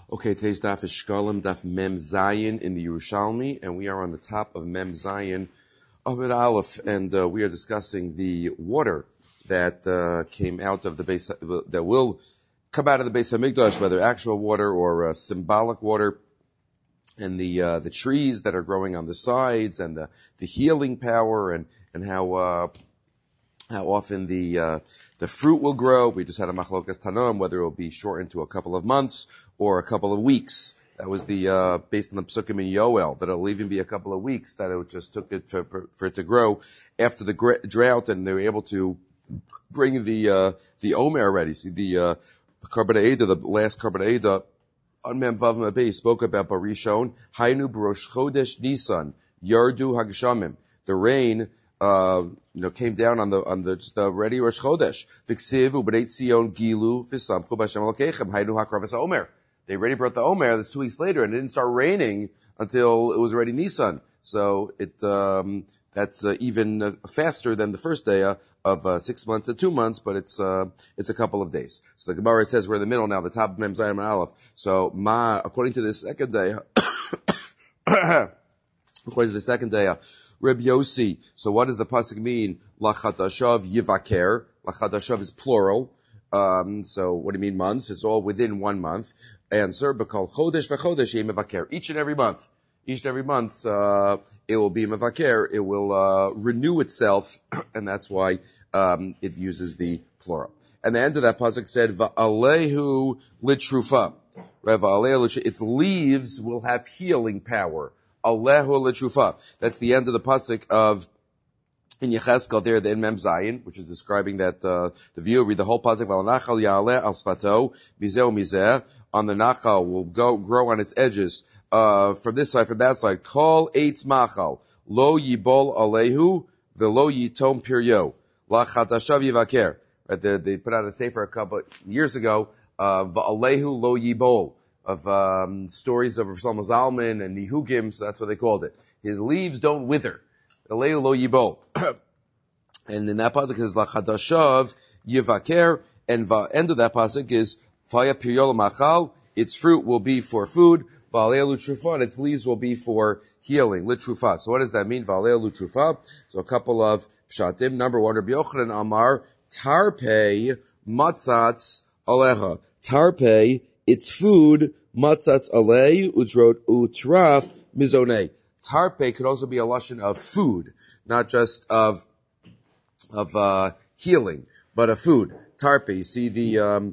Okay, today's daf is Shkalim, daf Mem Zayin in the Yerushalmi, and we are on the top of Mem Zayin Amud Aleph, and we are discussing the water that came out of the base, that will come out of the Beis Hamikdash, whether actual water or symbolic water, and the trees that are growing on the sides, and the healing power, and how often the fruit will grow. We just had a machlokas tanam, whether it will be shortened to a couple of months or a couple of weeks. That was the based on the psukim in Yoel, that it'll even be a couple of weeks, that it just took it for it to grow after the drought, and they were able to bring the Omer already. See the Karban Eidah, the last Karban Eidah on Mem Vav Mabei spoke about Barishon, Hainu B'Rosh Chodesh Nisan, Yardu Hagshamim. The rain came down on the just ready Rosh Chodesh. V'ksiv u'b'nei Tzion gilu v'samchu b'Hashem Elokeichem hainu hakravas Omer. They already brought the Omer. That's 2 weeks later, and it didn't start raining until it was already Nisan. So that's even faster than the first day of 6 months to 2 months, but it's a couple of days. So the Gemara says we're in the middle now, the top of Mem Zayin and Aleph. So according to the second day, Reb Yossi. So what does the pasuk mean? Lachadashav yivaker. Lachadashav is plural. So what do you mean months? It's all within 1 month. Answer: B'kol chodesh v'chodesh yeh mevaker. Each and every month, it will be mevaker. It will renew itself, and that's why it uses the plural. And the end of that pasuk said va'alehu litrufa. Its leaves will have healing power. Alehu l'trufa. That's the end of the pasuk of in Yecheskel there, in Mem Zayin, which is describing that the view. Read the whole pasuk. V'al ya'aleh al sfato mizeh mizeh. On the nachal will grow on its edges from this side, from that side. Kol eitz machal lo yibol alehu v'lo yitom piryo lachadashav yivaker. Right, they put out a sefer a couple years ago. V'alehu lo yibol. Of stories of Rav Shlomo Zalman and Nihugim, so that's what they called it. His leaves don't wither. Aleu lo yibol. And in that pasuk is lachadashav yivaker, and the end of that pasuk is faya piryol machal. Its fruit will be for food. Va'aleu l'trufa, and its leaves will be for healing. L'trufa. So what does that mean? Va'aleu l'trufa. So a couple of pshatim. Number one, Rabbi Yochanan Amar tarpei matzatz aleha. Tarpei, its food, matzatz alei, utraf mizonei. Tarpe could also be a lashon of food, not just of healing, but of food. Tarpe, you see the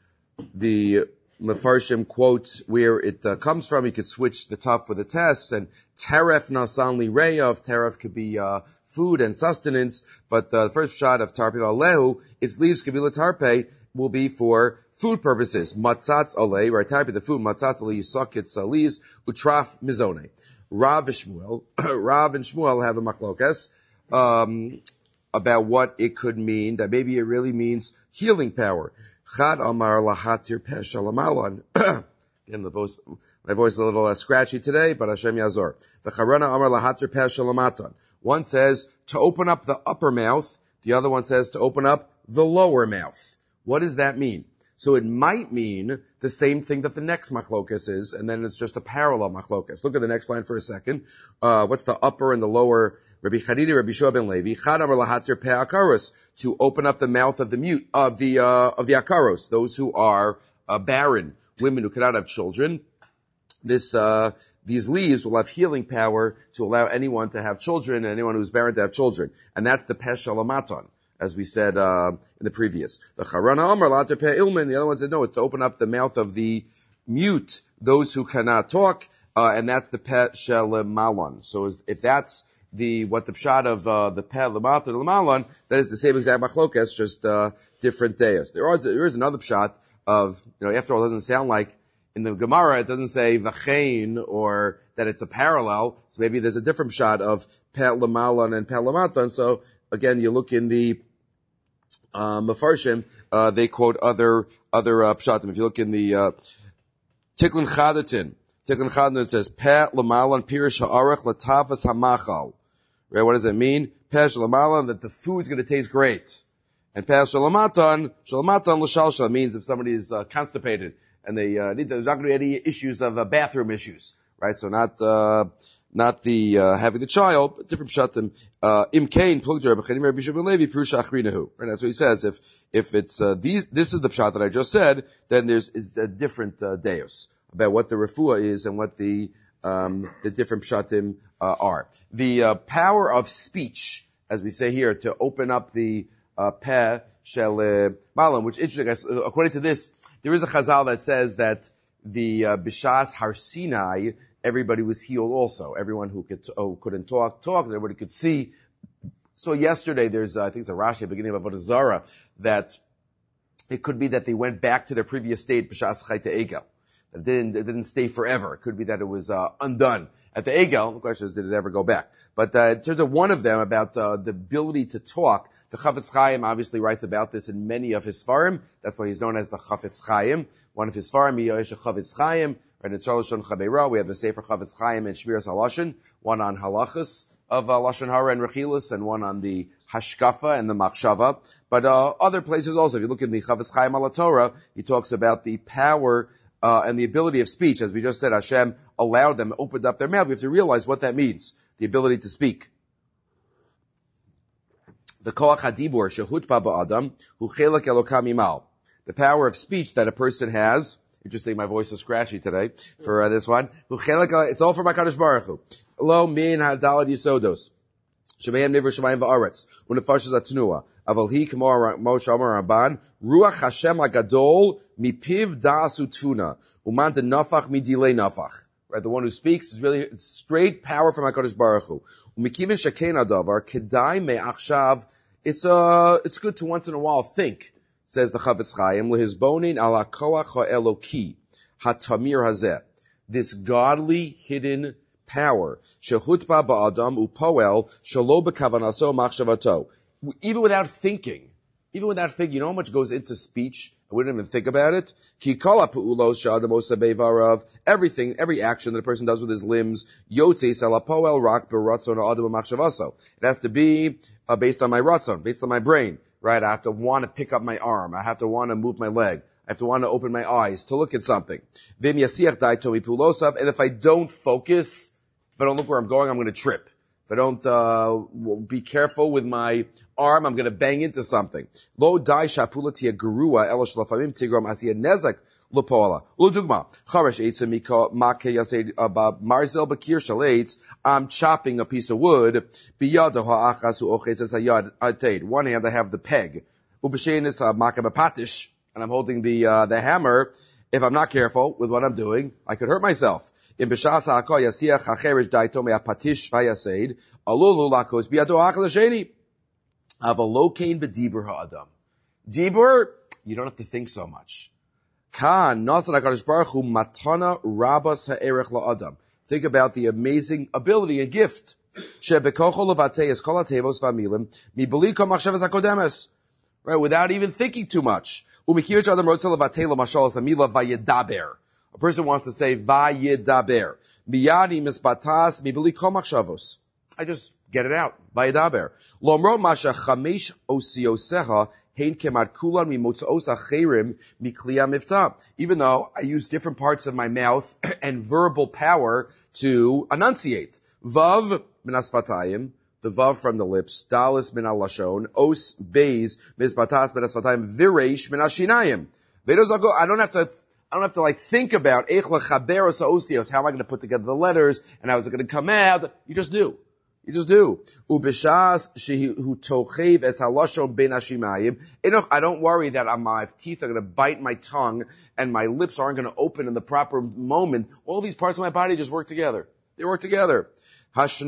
Mefarshim quotes where it comes from. You could switch the top for the tests, and teref nasan li reyav. Teref could be food and sustenance, but the first shot of tarpe alehu, its leaves could be latarpe, will be for food purposes. Matzatz alei, right? Type of the food. Matzatz alei, you suck its leaves. Utraf mizone. Rav and Shmuel have a machlokas about what it could mean. That maybe it really means healing power. Chad amar lahatir peshalamalan. Again, my voice is a little scratchy today, but Hashem Yazor. The Charana amar lahatir peshalamatan. One says to open up the upper mouth. The other one says to open up the lower mouth. What does that mean? So it might mean the same thing that the next machlokas is, and then it's just a parallel machlokas. Look at the next line for a second. What's the upper and the lower? Rabbi Chadidi, Rabbi Shua ben Levi, Chad amar lahatir pe akaros, to open up the mouth of the akaros, those who are barren, women who cannot have children. These leaves will have healing power to allow anyone to have children, and anyone who's barren to have children. And that's the peshalamaton, as we said in the previous. The Charana Amar Later Pe Ilmin, the other one said no, it's to open up the mouth of the mute, those who cannot talk, and that's the Pe Shelemalon. So if that's what the pshat of the Pe Lemater Lemalon, that is the same exact machlokas, just different days. There is another pshat of, after all, it doesn't sound like in the Gemara, it doesn't say v'chein, or that it's a parallel, so maybe there's a different pshat of Pe Lemalon and Pe Lematon. So again, you look in the Mefarshim, they quote other pshatim. If you look in the Tikkun Chadatin, it says Peh L'Malon Pirish Ha'arech L'Tavas Hamachal. Right? What does it mean? Peh L'Malon, that the food's going to taste great, and Peh Shalomatan L'Shalshal means if somebody is constipated and there's not going to be any issues of bathroom issues, right? So not the having the child, but different pshatim. Im kain pluged Rabbi Chaim Rabbi Shimon Levi Pirusha Achrinahu. Right, that's what he says. If it's this is the pshat that I just said, then is a different deus about what the refuah is and what the different pshatim are. The power of speech, as we say here, to open up the peh shel malam, which is interesting. According to this, there is a chazal that says that the b'shas Har Sinai, everybody was healed also. Everyone who couldn't talked, and everybody could see. So yesterday, there's I think it's a Rashi at the beginning of Avodah Zarah that it could be that they went back to their previous state b'shas Chayta Egel. It didn't stay forever. It could be that it was undone at the Egel. The question is, did it ever go back? But in terms of one of them about the ability to talk, the Chafetz Chaim obviously writes about this in many of his Sfarim. That's why he's known as the Chafetz Chaim. One of his Sfarim, Yoesha Chafetz Chaim, right in Tzarlashon Chabeira. We have the Sefer Chafetz Chaim and Shmiras HaLashon, one on halachas of Lashon Hara and Rechilas, and one on the Hashkafa and the Machshava. But other places also, if you look in the Chafetz Chaim al Torah, he talks about the power and the ability of speech. As we just said, Hashem allowed them, opened up their mouth. We have to realize what that means, the ability to speak. The koach hadibur shehutba ba'adam hu chelak elokam imal. The power of speech that a person has. Interesting, my voice is scratchy today for this one. Hu chelak, it's all from HaKadosh Baruch Hu. Lo min hadalad yisodos. Shemayim nivra shemayim va'aretz. Unefashas atnua. Aval hi k'mo Moshe Amar Rabban. Ruach Hashem agadol mipiv da'asu tfuna. Uman de nafach midilei nafach. Right, the one who speaks is really straight power from HaKadosh Baruch Hu. Umikivin shekein adavar kedai me'achshav. It's good to once in a while think, says the Chafetz Chaim, lehizbonin ala koach ha'eloki hatamir hazeh. This godly hidden power, shehutba ba'adam upoel shelo bekavanaso machshavato. Even without thinking, you know how much goes into speech? I wouldn't even think about it. Ki kol ha'pu'ulos she'adam osa beivarav. Everything, every action that a person does with his limbs, yotzeis ala poel rak beratzon ha'adam machshavaso. It has to be based on my ratzon, based on my brain, right? I have to want to pick up my arm. I have to want to move my leg. I have to want to open my eyes to look at something. Vim yasiach daito mipulosav. And if I don't focus, if I don't look where I'm going, I'm going to trip. If I don't be careful with my arm, I'm going to bang into something. Lo dai shapulati gerua elash lafamim tigram asiya nezak lepola. Uludugma charash eitza mika make yased marzel bakir shalates. I'm chopping a piece of wood. Biyado ha'achas u'oches es hayad atayid. One hand I have the peg. Ubashein is makabapatish, and I'm holding the hammer. If I'm not careful with what I'm doing, I could hurt myself. In b'shas ha'akol yasiach ha'cherish daito me'apatish v'yaseid alulu lakos biyado ha'achal ha'sheni avalokein b'dibur ha'adam. Dibur, you don't have to think so much. Kan nasan HaKadosh Baruch Hu matana rabas ha'erech la'adam. Think about the amazing ability and gift. Shebekocho levatei kol ha'tevos v'amilim mibeli kol machshavas hakodemes. Right, without even thinking too much. Umikirich adam rotzel levatei l'mashal samila vayedaber. A person wants to say vayedaber. Miyadi misbatas mibeli kol machshavos. I just get it out. Vayedaber. Lomro masha chamesh osioseha hein kemat kulan mimotzaos acherim mikliya mifta. Even though I use different parts of my mouth and verbal power to enunciate. Vav minasfatayim. The vav from the lips, dalis min al-lashon, os beis mizbatas min asfatayim, vireish min ashinayim. I don't have to like think about eich lechaber osteos. How am I going to put together the letters and how is it going to come out? You just do. Ubishas shehu tochev es halashon ben ashimayim. I don't worry that my teeth are going to bite my tongue and my lips aren't going to open in the proper moment. All these parts of my body just work together. They work together. No, it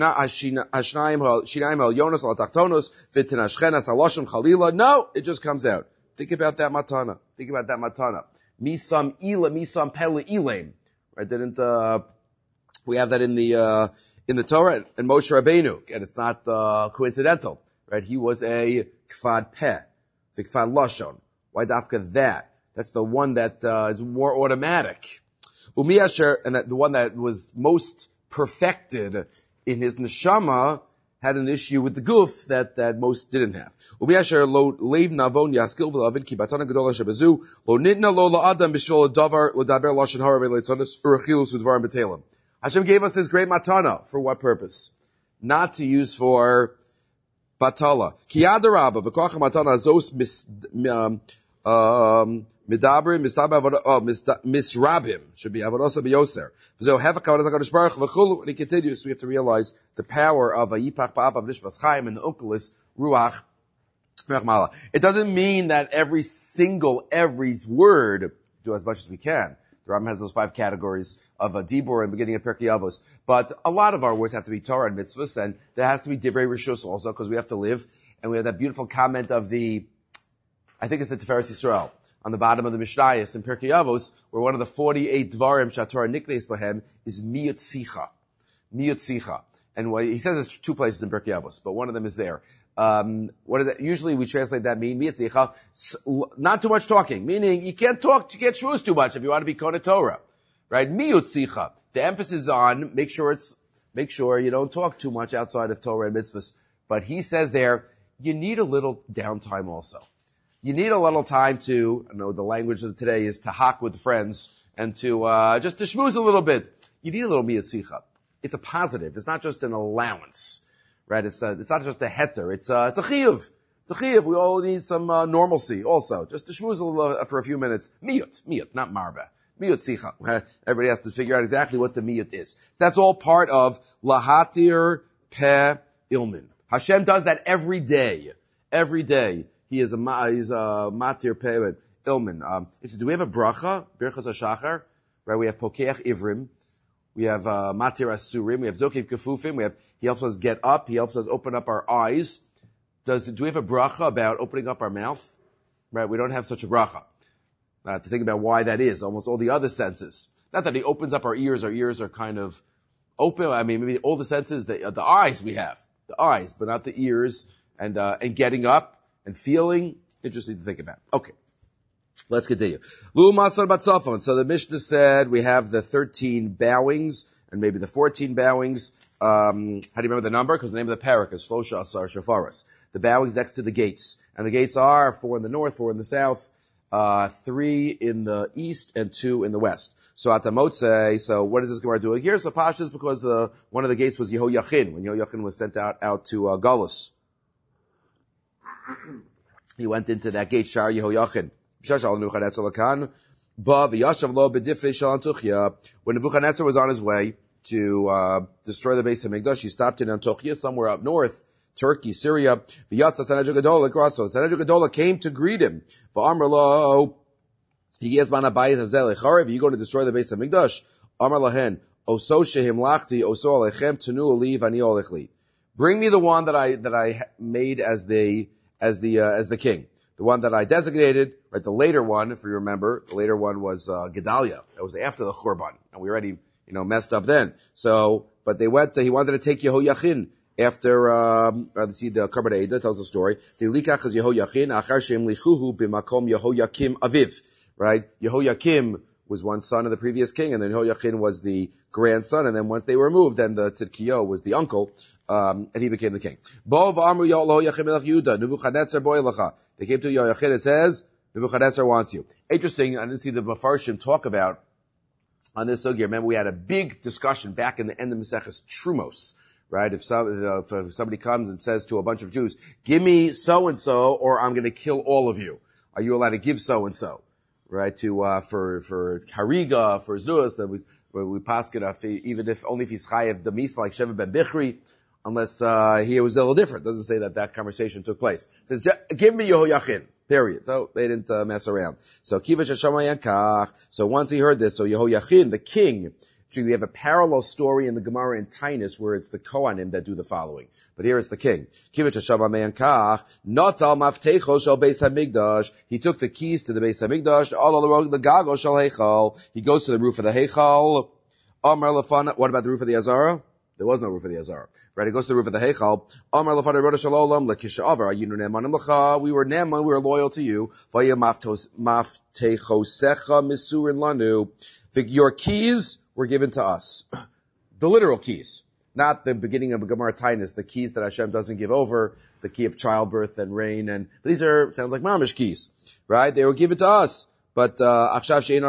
just comes out. Think about that matana. Misam ila, misam pele ilaim. Right? We have that in the Torah and Moshe Rabbeinu. And it's not, coincidental. Right? He was a kfad peh. The kfad lashon. Why dafka that? That's the one that, is more automatic. Umiyasher, and the one that was most perfected in his neshama had an issue with the guf that most didn't have. Hashem gave us this great matana. For what purpose? Not to use for batala. Ki adarabba, b'koach matana azos midabrim, misrabim, should be avodosa b'yoser. And he continues, we have to realize the power of a yipach ba'abav nishmas chaim, and the uncle is ruach mechmala. It doesn't mean that every word, do as much as we can. The Rambam has those 5 categories of a dibur and beginning of Pirkei Avos. But a lot of our words have to be Torah and mitzvahs, and there has to be divrei rishus also, because we have to live. And we have that beautiful comment of I think it's the Tiferes Yisrael, on the bottom of the Mishnayos in Pirkei Avos, where one of the 48 dvarim shaTorah niknes bohem is miyut sicha. Miyut sicha. And he says it's 2 places in Pirkei Avos, but one of them is there. Usually we translate that mean, miyut sicha, not too much talking, meaning you can't shmooze too much if you want to be Konei Torah. Right? Miyut sicha. The emphasis is on, make sure you don't talk too much outside of Torah and mitzvahs. But he says there, you need a little downtime also. You need a little time to, I know the language of today is to hawk with friends and to, just to schmooze a little bit. You need a little miyut sicha. It's a positive. It's not just an allowance. Right? It's not just a heter. It's a chiyuv. It's a chiyuv. We all need some, normalcy also. Just to schmooze a little, for a few minutes. Miyut, not marba. Miyut sicha. Everybody has to figure out exactly what the miyut is. That's all part of lahatir pe ilmin. Hashem does that every day. Every day. He's a matir pe ilmin. Do we have a bracha? Birchas HaShachar? Right? We have pokeach ivrim. We have, matir asurim. We have zokiv kefufim. He helps us get up. He helps us open up our eyes. Do we have a bracha about opening up our mouth? Right? We don't have such a bracha. To think about why that is, almost all the other senses. Not that he opens up our ears are kind of open. I mean, maybe all the senses, the eyes we have. The eyes, but not the ears, and getting up, and feeling. Interesting to think about. Okay. Let's continue. Lu Masar Batzafon. So the Mishnah said we have the 13 bowings, and maybe the 14 bowings. How do you remember the number? Because the name of the parak is Shlosha Asar Shofaros. The bowings next to the gates. And the gates are 4 in the north, 4 in the south, 3 in the east, and 2 in the west. So at the Motzei, so what is this Gemara doing here? So Pasha is because one of the gates was Yehoyachin, when Yehoyachin was sent out to Galus. He went into that gate, Shar Yehoyachin. When Nebuchadnezzar was on his way to destroy the Beis HaMikdash, he stopped in Antochia, somewhere up north, Turkey, Syria. Sanhedrin Gedolah came to greet him. You're going to destroy the Beis HaMikdash. Amar lahen, oso shehimlachti, oso alechem tenu oliv ani olechli. Bring me the one that I made as the king. The one that I designated, right, the later one, if you remember, the later one was, Gedaliah. That was after the Churban. And we already, messed up then. So, but he wanted to take Yehoyachin after, the Kabbalah Eda tells the story. Likach is Yehoyachin, achar shem lichuhu b'makom Yehoyakim aviv. Right? Yehoyakim was one son of the previous king, and then Yehoyachin was the grandson, and then once they were removed, then the Tzidkiyahu was the uncle, and he became the king. They came to Yehoyachin, it says, Nebuchadnezzar wants you. Interesting, I didn't see the Mefarshim talk about on this sugya. Remember, we had a big discussion back in the end of Maseches Trumos, right? If somebody comes and says to a bunch of Jews, give me so-and-so, or I'm gonna kill all of you. Are you allowed to give so-and-so? Right, for Hariga, for Zuz, that was, where we pass it off, even if he's chayev the misa like Sheva ben Bichri, unless, here was a little different. It doesn't say that conversation took place. It says, give me Yehoyachin, period. So, they didn't, mess around. So, Kivash Hashamayam Kach. So once he heard this, so Yehoyachin, the king, actually we have a parallel story in the Gemara in Tainus where it's the Kohanim that do the following. But here it's the king. Kivash Hashamayam Kach, Notal Maftecho Shal Beis HaMikdash. He took the keys to the Beis HaMikdash, all the Gago Shal Heichal. He goes to the roof of the Heichal. Amar Lefana, what about the roof of the Azara? There was no roof of the Azara. Right, he goes to the roof of the Heichal. Amar Lefana Roda Shalom, Lekisha Avar, Yinu Ne'emanim Lecha. We were Ne'eman, we were loyal to you. Vaya Maftechosecha Misurin Lanu. Your keys were given to us. The literal keys. not the beginning of a Gemara Tainus, the keys that Hashem doesn't give over, the key of childbirth and rain, and these sounds like mamish keys, right? They will give it to us. But, we're giving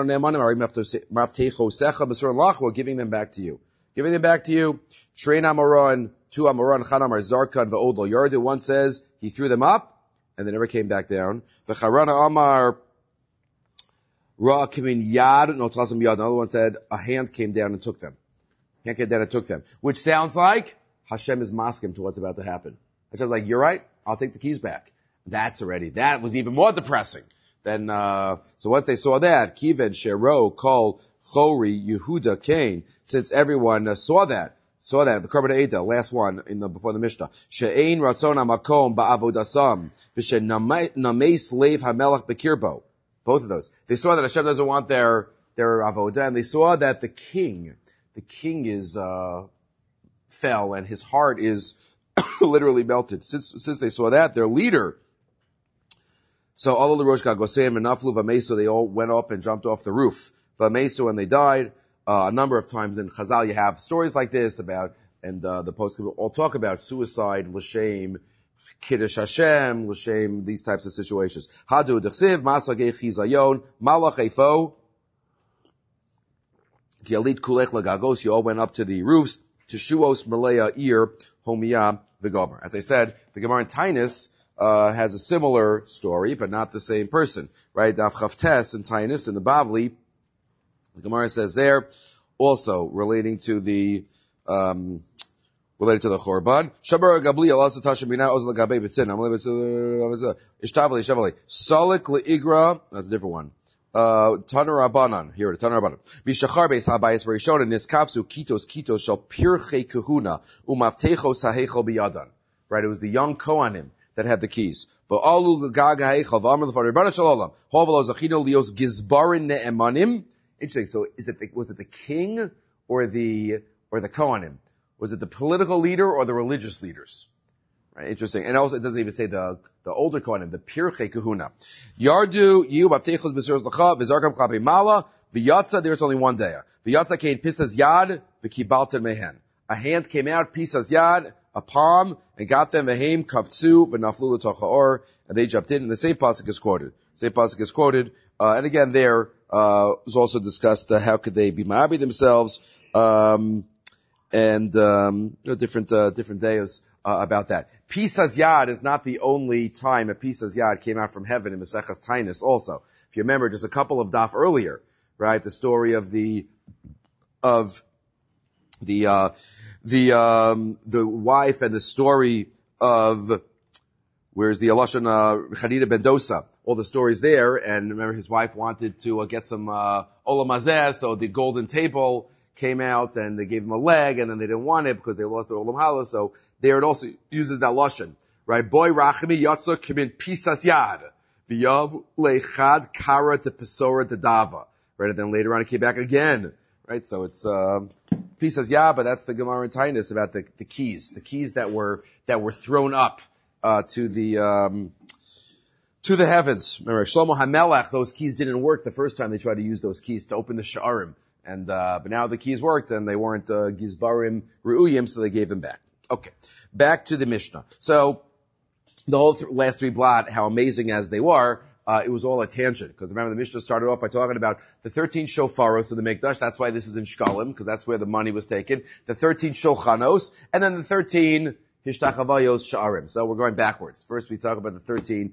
them back to you. Giving them back to you. Shrein Amoron, two Amoron, Chan Amar Zarkan, Ve'od Lo Yardu. One says he threw them up, and they never came back down. V'charana Amar, Ra Kimin Yad, no Tlasam Yad. Another one said a hand came down and took them. Hand came down and took them. Which sounds like Hashem is masking to what's about to happen. Hashem's like, you're right, I'll take the keys back. That was even more depressing. Then, so once they saw that, Kiven, Shero, Kol, Chori, Yehuda, Cain, since everyone saw that, the Korban Eidah, last one before the Mishnah, She'ein Ratzon HaMakom Ba'avodasam, V'she'nameis Leiv HaMelech Bekirbo. Both of those. They saw that Hashem doesn't want their avodah, and they saw that the king is, fell, and his heart is literally melted. Since they saw that, their leader, so all of the Rosh Gagosem and Naflu Vamesu, they all went up and jumped off the roof. Vamesu, and they died. A number of times in Chazal you have stories like this about, and the post all talk about suicide, l'shem, Kiddush Hashem, l'shem, these types of situations. Hadu d'chsiv, masagei chizayon, malach eifo, kialit kulech lagagos, you all went up to the roofs, teshuos malaya ir, homiyah, v'gomer. As I said, the Gemara in Tainus, has a similar story, but not the same person, right? Daf Chavtes and Tainus in the Bavli, the Gemara says there, also relating to the Chorban. Shabar Gabli also Tashamina Ozla Gabe Bitzin. Ishtabli Shavali. Salik Leigra, that's a different one. Tanar Abanan. Here it is, Tanar Abanan. Mishachar Beis Habayis Rishon and Niskafsu Kitos Shal Pirche Kahuna Umavtechos Hahechel Biyadan. Right, it was the young Kohanim that had the keys. Interesting. So was it the king or the Kohanim? Was it the political leader or the religious leaders? Right, interesting. And also it doesn't even say the older Kohanim, the Pirche Kahuna. Yardu, you, Baptechos B'Siros L'cha, V'zarkam Klape Mala, V'yatza, there's only one day. V'yatza came Pisas Yad, V'kibalten Mehen. A hand came out, Pisas Yad, a palm, and got them V'heim Kavtzu, V'naflu L'tocha Or, and they jumped in, and the same pasuk is quoted. And again there, was also discussed, how could they be ma'abi themselves, different days, about that. Pisas Yad is not the only time a Pisas Yad came out from heaven in Maseches Tainus also. If you remember, just a couple of daf earlier, right, the story of the wife and the story of, where's the Alashon, Chadida ben Dosa, all the stories there, and remember his wife wanted to get some, Olam Hazeh, so the golden table came out and they gave him a leg, and then they didn't want it because they lost their Olam Halo, so there it also uses that Lashon, right? Boy Rachmi Yatsa Kimin Pisas Yad, V'yav Leichad Kara to Pesora to Dava, right? And then later on it came back again, right? So it's, Pisas Yad, but that's the Gemara in Tainus about the keys that were thrown up, to the heavens. Remember, Shlomo HaMelech, those keys didn't work the first time they tried to use those keys to open the Sha'arim. And, but now the keys worked and they weren't, Gizbarim Ru'uyim, so they gave them back. Okay. Back to the Mishnah. So, the whole last three blot, how amazing as they were, it was all a tangent. Because remember, the Mishnah started off by talking about the 13 shofaros of the Mikdash. That's why this is in Shkalim, because that's where the money was taken. The 13 shulchanos, and then the 13 Hishtachavayos Sha'arim. So we're going backwards. First we talk about the 13,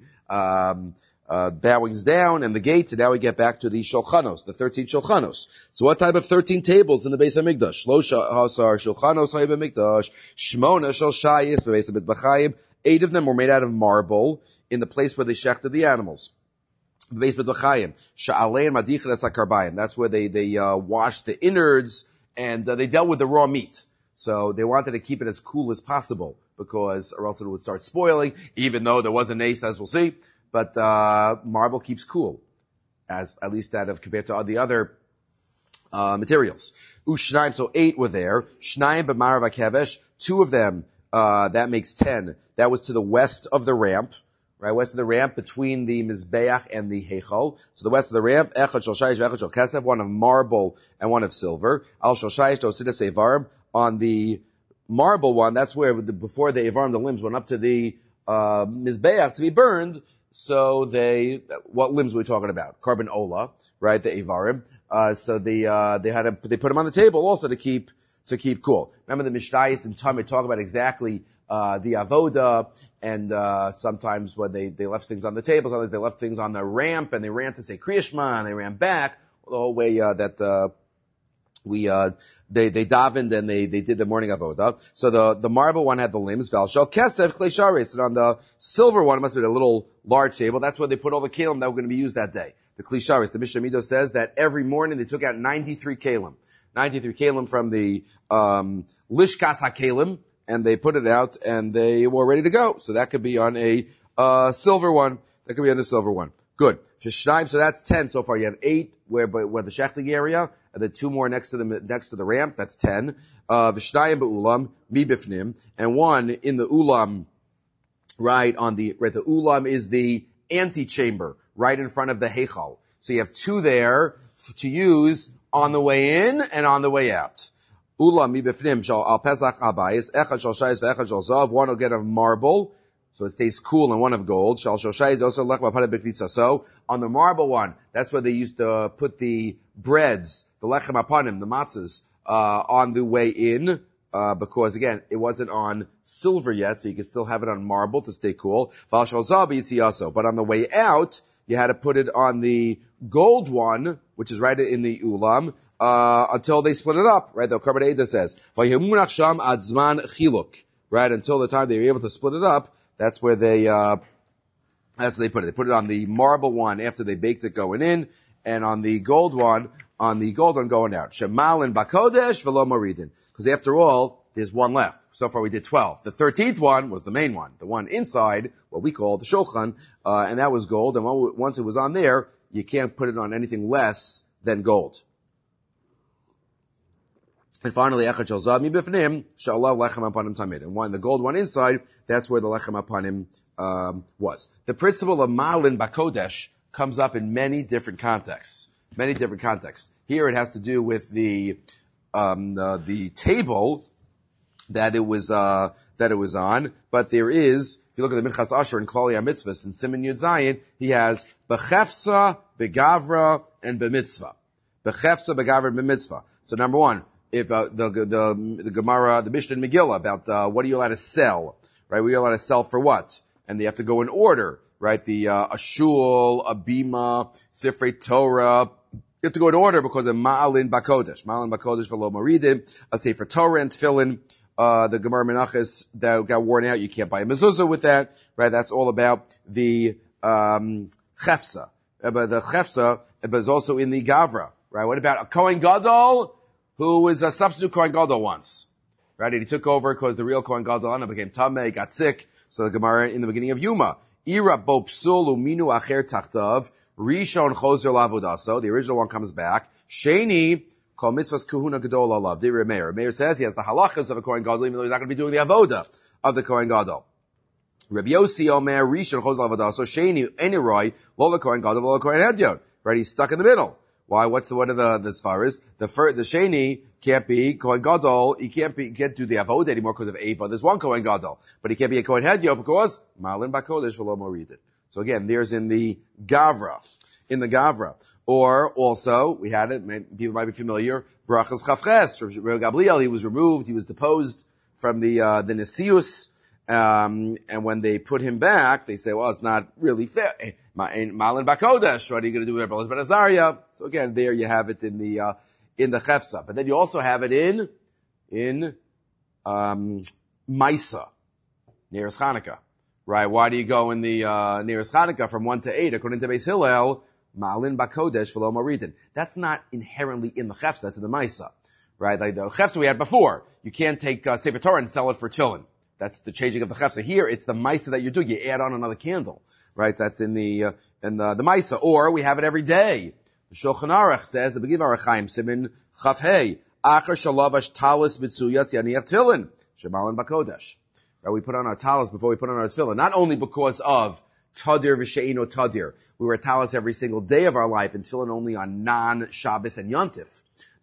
bowings down and the gates, and now we get back to the Shulchanos, the 13 Shulchanos. So what type of 13 tables in the Beis HaMikdash? Shlosha Hasar Shulchanos Hayib HaMikdash, Shmona Shel Shayis Beis HaMikdash. 8 of them were made out of marble in the place where they shechted the animals. Beis HaMikdash. Sha'alei and Madichet Etzakarba'im. That's where they washed the innards, and they dealt with the raw meat. So they wanted to keep it as cool as possible, because, or else it would start spoiling, even though there was an ace, as we'll see. But, marble keeps cool, as, at least compared to the other, materials. Ushnaim, so 8 were there. Shnaim b'marav hakevesh, 2 of them, that makes 10. That was to the west of the ramp, right? West of the ramp between the Mizbeach and the Heichal. So the west of the ramp, echad shel shayish v'echad shel kesef, one of marble and one of silver. Al shel shayish to Sidas Eivarim, on the marble one, that's where before the Ivarim, the limbs went up to the Mizbeach to be burned. So what limbs were we talking about? Carbon ola, right? The Ivarim. So they put them on the table also to keep cool. Remember the Mishnayos and Talmud talk about exactly the avoda, and sometimes when they left things on the table, sometimes they left things on the ramp, and they ran to say Kriya Shema, and they ran back the whole way that they davened and they did the morning avoda. So the marble one had the limbs, Valshal Kesef Klei Sharis, and on the silver one, it must have been a little large table. That's where they put all the kalim that were going to be used that day. The Klei Sharis. The Mishnah Mido says that every morning they took out 93 kalim. 93 kalim from the Lishkas HaKalim, and they put it out, and they were ready to go. So that could be on a silver one. That could be on a silver one. Good. So that's 10 so far. You have 8 where the shechting area, and then 2 more next to the ramp. That's 10. V'shnayim be'ulam, mi bifnim, and 1 in the ulam, right the ulam is the antechamber, right in front of the heichal. So you have 2 there to use on the way in and on the way out. Ulam mi bifnim shal al pesach habayis, echad shal shayis ve'echad shal zav, 1 will get of marble, so it stays cool, and 1 of gold. Shal shal shayis also lech b'paneh b'knitza. So on the marble one, that's where they used to put the breads, the lechem apanim, the matzahs, on the way in, because again, it wasn't on silver yet, so you could still have it on marble to stay cool. Val shal zav b'yitziyaso. But on the way out, you had to put it on the gold one, which is right in the ulam, until they split it up, right? The Karban Eda says, "Vayemunach sham ad zman chiluk," right? Until the time they were able to split it up, that's where they put it. They put it on the marble one after they baked it going in, and on the gold one going out. Shemalin bakodesh v'lo moridin. Because after all, there's 1 left. So far we did 12. The 13th one was the main one. The one inside, what we call the shulchan, and that was gold. And once it was on there, you can't put it on anything less than gold. And finally, echad shel zav mi bifnim, sha'alav lechem apanim tamid. And the gold one inside, that's where the lechem apanim was. The principle of malin bakodesh comes up in many different contexts. Here it has to do with the table that it was on, but there is, if you look at the Minchas Asher in Klali HaMitzvahs in Siman Yud Zayin, he has bechefsa, begavra, and bemitzvah. Bechefsa, begavra, and bemitzvah. So number 1, if the Gemara, the Mishnah in Megillah about what are you allowed to sell, right? What are you allowed to sell for what? And they have to go in order, right? A shul, a bima, Sifrei Torah. You have to go in order because of Ma'alin Bakodesh. Ma'alin Bakodesh v'lo maridim, a Sefer Torah and Tefillin. The Gemara Menachos that got worn out, you can't buy a mezuzah with that, right? That's all about the chefsa. But the chefsa is also in the gavra, right? What about a Kohen Gadol who was a substitute Kohen Gadol once, right? And he took over because the real Kohen Gadol became tameh, got sick. So the Gemara in the beginning of Yuma, Ira bo psul uminu acher tachtav, Rishon chozer lavodaso, the original one comes back. Sheni, kol mitzvahs kuhuna gadol alav. Dear Meir. Meir says he has the halachas of a Kohen Gadol, even though he's not going to be doing the avoda of the Kohen Gadol. Rabbi Yossi Omer, Rishon chozer lavodaso, Sheni, eniroi, lo le Kohen Gadol, lo le Kohen Hedyon. Right, he's stuck in the middle. Why? What are the svaras? The Sheni can't be Kohen Gadol. He can't do the avoda anymore because of Ava. There's 1 Kohen Gadol, but he can't be a Kohen Hedyon because Malin Bakodesh v'lo moridin. So again, there's in the Gavra. Or also, we had it, people might be familiar, Brachas Chavches, Rabbi Gabriel, he was removed, he was deposed from the Nesius, and when they put him back, they say, well, it's not really fair. Malin Bakodesh, what are you going to do with Rabbi Ben Azariah? So again, there you have it in the Chefsa. But then you also have it in Maisa, Neres Chanukah. Right? Why do you go in the Neres Chanukah from 1 to 8 according to Beis Hillel? Ma'alin bakodesh v'lo moridin. That's not inherently in the chefsa. That's in the Maisa, right? Like the chefsa we had before. You can't take Sefer Torah and sell it for tillin. That's the changing of the chefsa. Here, it's the Maisa that you're doing. You add on another candle, right? That's in the Maisa. Or we have it every day. The Shulchan Aruch says the Begiv Arachaim Simin Chaf Hey Achar Shalavash Talis B'Tzuyas Yaniach Tillin Shemalin bakodesh. Right, we put on our talis before we put on our tefillin, not only because of tadir v'she'ino tadir. We wear talis every single day of our life, and tefillin only on non-Shabbos and Yontif.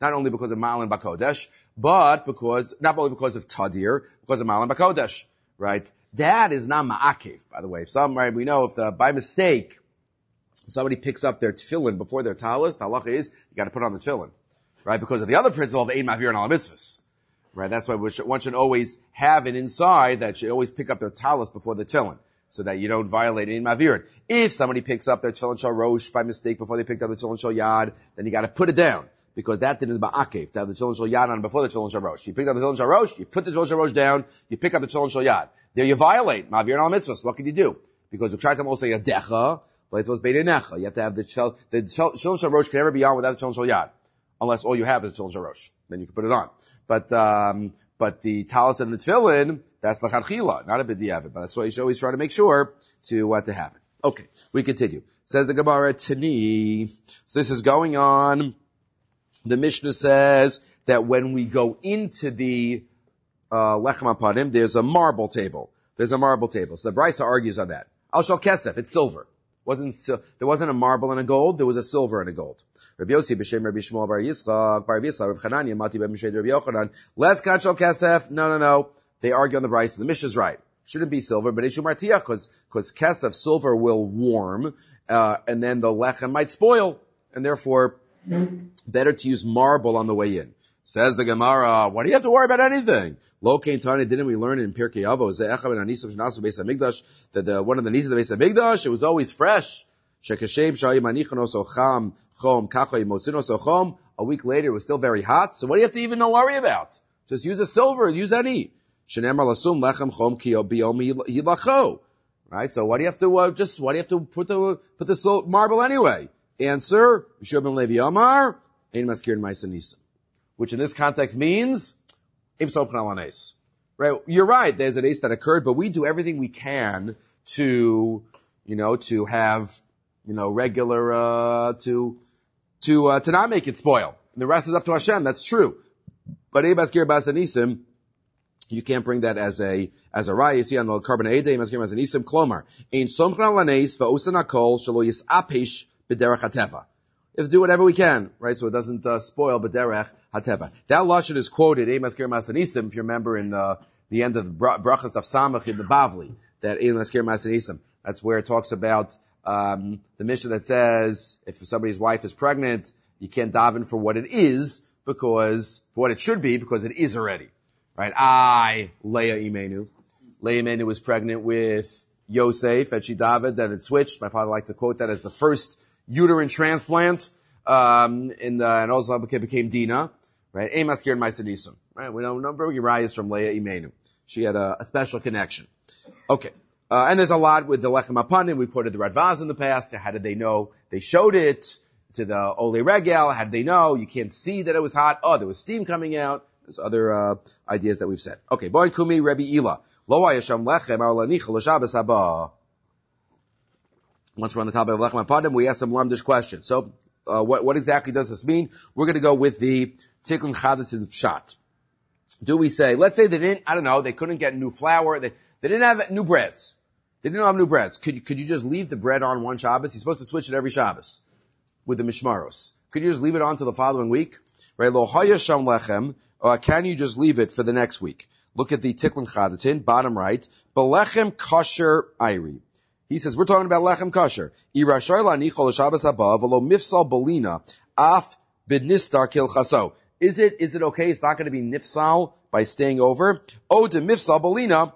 not only because of Ma'alan Bakodesh, but not only because of Tadir, because of Ma'alan Bakodesh, right? That is not Ma'akev, by the way. We know if by mistake, somebody picks up their tefillin before their talis, the halacha is, you gotta put on the tefillin, right? Because of the other principle of Ein Mavir and Al Mitzvahs. Right, that's why one should always have it inside that should always pick up their talis before the tefillin, so that you don't violate Ein Mavir. If somebody picks up their tefillin shal rosh by mistake before they picked up the tefillin shal yad, then you gotta put it down, because that didn't is ba'akev, to have the tefillin shal yad on before the tefillin shal rosh. You pick up the tefillin shal rosh, you put the tefillin shal rosh down, you pick up the tefillin shal yad. There you violate Mavir and Al Mitzvahs. What can you do? Because you try to also yadecha, but it's supposed to be beinecha. You have to have the tefillin shal rosh can never be on without the tefillin shal yad. Unless all you have is tefillin shal rosh. Then you can put it on. But the talis and the tefillin, that's l'chadchila, not a b'diavad. But that's why you should always try to make sure to have it. Okay, we continue. Says the Gemara, Tani. So this is going on. The Mishnah says that when we go into the lechem hapanim, there's a marble table. So the Brisa argues on that. Al shal kesef, it's silver. There wasn't a marble and a gold, there was a silver and a gold. Rabbi Yossi b'shem Rabbi Shmuel bar Yitzchak bar Yisrael Rav Chananya Mati b'Mishei Rabbi Yochanan Les Kachol Kesef. No. They argue on the Brisa. The Mishnah is right. Shouldn't be silver, but Eshu Martiach, because Kesef, silver will warm, and then the lechem might spoil, and therefore better to use marble on the way in. Says the Gemara, what do you have to worry about anything? Lo Kein Tani, didn't we learn in Pirkei Avos that one of the needs of the Beis Hamikdash, it was always fresh. A week later, it was still very hot. So what do you have to even worry about? Just use a silver, use any. Right? So why do you have to, why do you have to put the marble anyway? Answer, which in this context means, right? You're right, there's an ace that occurred, but we do everything we can to have, regular, to not make it spoil. And the rest is up to Hashem, that's true. But Ebaskir Basanisim, you can't bring that as a raya. You see on the carbon Eidei, Ebaskir Basanisim, Klomar. Ein Somchna Lanes, Fa'usan Akol, Shalo Yisapesh, B'derech HaTeva. You have to do whatever we can, right? So it doesn't spoil B'derech HaTeva. That lashon is quoted, Ebaskir Basanisim, if you remember in the end of the Brachas of Samach in the Bavli, that Ebaskir Basanisim. That's where it talks about the Mishnah that says if somebody's wife is pregnant, you can't daven for what it is, for what it should be, because it is already. Right? Leah Imenu. Leah Imenu was pregnant with Yosef, and she davened, then it switched. My father liked to quote that as the first uterine transplant, and also became Dina. Right? Ein maskir ma'asenisim. Right? We don't know Uriah's from Leah Imenu. She had a special connection. Okay. And there's a lot with the Lechem HaPanim. We quoted the Radvaz in the past. How did they know? They showed it to the Ole Regel. How did they know? You can't see that it was hot. Oh, there was steam coming out. There's other ideas that we've said. Okay, Boy Kumi Rebbe Ila. Lo Hayasham Lechem Arlanicha L'Shabbos Haba. Once we're on the topic of Lechem HaPanim, we ask some lamdish questions. So, what exactly does this mean? We're going to go with the Tikkun Chada to the Pshat. Do we say, let's say they didn't, they couldn't get new flour, they didn't have new breads. They didn't have new breads. Could you just leave the bread on one Shabbos? You're supposed to switch it every Shabbos with the mishmaros. Could you just leave it on to the following week? Right? Lo hayasham lechem. Can you just leave it for the next week? Look at the Tikkun Chadatin, bottom right. Belechem kosher iri. He says, we're talking about lechem kosher. Irashay lanichol Shabbos haba v'lo mifsal bolina af b'nistar kil chaso. Is it okay? It's not going to be nifsal by staying over. Oh, de mifsal bolina.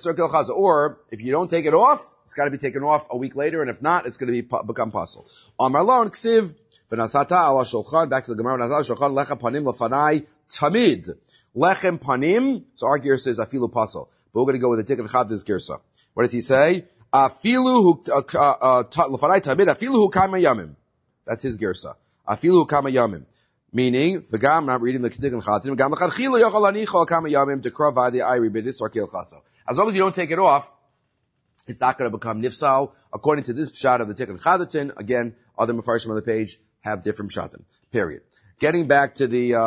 Or, if you don't take it off, it's got to be taken off a week later, and if not, it's going to become puzzle. Amar Lon Ksiv, V'nasata ala shulchan, back to the Gemara, V'nasata shulchan, lechem panim l'fanai tamid. Lechem panim, so our gear says afilu puzzle. But we're going to go with the Tikkun Chada's girsa. What does he say? Afilu l'fanai tamid, afilu hu kama yamim. That's his girsa. Afilu hu kama yamim. Meaning, v'gam, not reading the Tikkun Chadatin, v'gam l'chadchila yochal anicho kama yamim, dekra v'adi ayri b'dis or kil chaso. As long as you don't take it off, it's not going to become nifsal. According to this pshat of the Tikkun Chadatin, again, other mefarshim on the page have different pshatim. Period. Getting back to the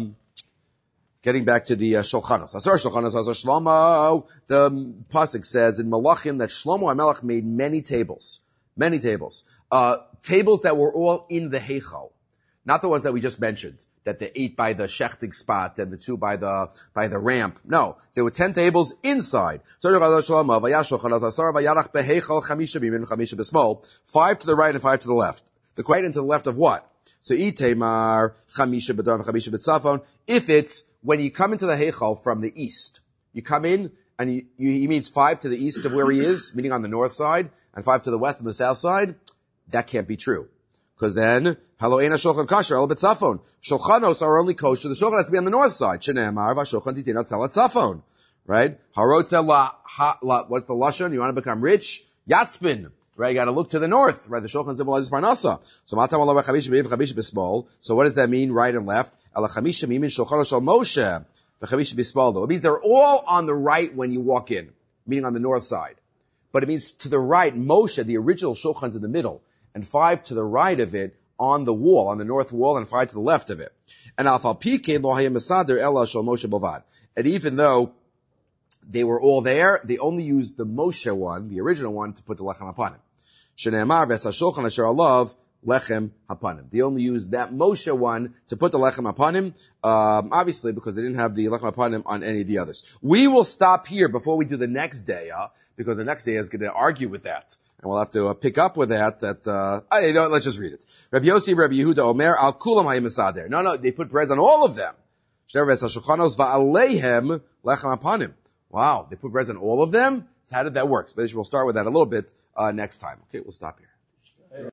Shulchanos. Asar Shulchanos, Asar Shlomo. The pasuk says in Malachim that Shlomo HaMelech made many tables. Tables that were all in the Heichal. Not the ones that we just mentioned, that the 8 by the shechting spot and the 2 by the ramp. No, there were 10 tables inside. 5 to the right and 5 to the left. The right and to the left of what? So itemar chamisha b'dor v'chamisha b'tzafon. If it's when you come into the heichal from the east, you come in and he means 5 to the east of where he is, meaning on the north side, and 5 to the west and the south side. That can't be true. Because then, halo ena shulchan kasher, el b'tzafon. Shulchanos are only kosher. The shulchan has to be on the north side. Shene'emar v'shulchan titinat salat tzafon. Right? Harotza what's the lashon? You want to become rich? Yatzpin. Right? You got to look to the north. Right? The shulchan symbolizes parnasa. So matam Allah v'chamish b'yiv chamish b'smol. So what does that mean? Right and left. Ela chamisha mimin shulchan shal Moshe v'chamish b'smol. Though it means they're all on the right when you walk in, meaning on the north side. But it means to the right. Moshe, the original shulchan's in the middle, and 5 to the right of it on the wall, on the north wall, and 5 to the left of it. And alfal pike lo hayem mesader ela shal Moshe bavad. And even though they were all there, they only used the Moshe one, the original one, to put the lechem upon him. Shene'emar v'esa shulchan asher alav lechem hapanim. They only used that Moshe one to put the lechem upon him, obviously because they didn't have the lechem upon him on any of the others. We will stop here before we do the next day, because the next day is going to argue with that. And we'll have to pick up with that, let's just read it. Rabbi Yossi, Rabbi Yehuda, Omer, al kulam hayim mesader. No, they put breads on all of them. Wow, they put breads on all of them? So how did that work? So we'll start with that a little bit, next time. Okay, we'll stop here.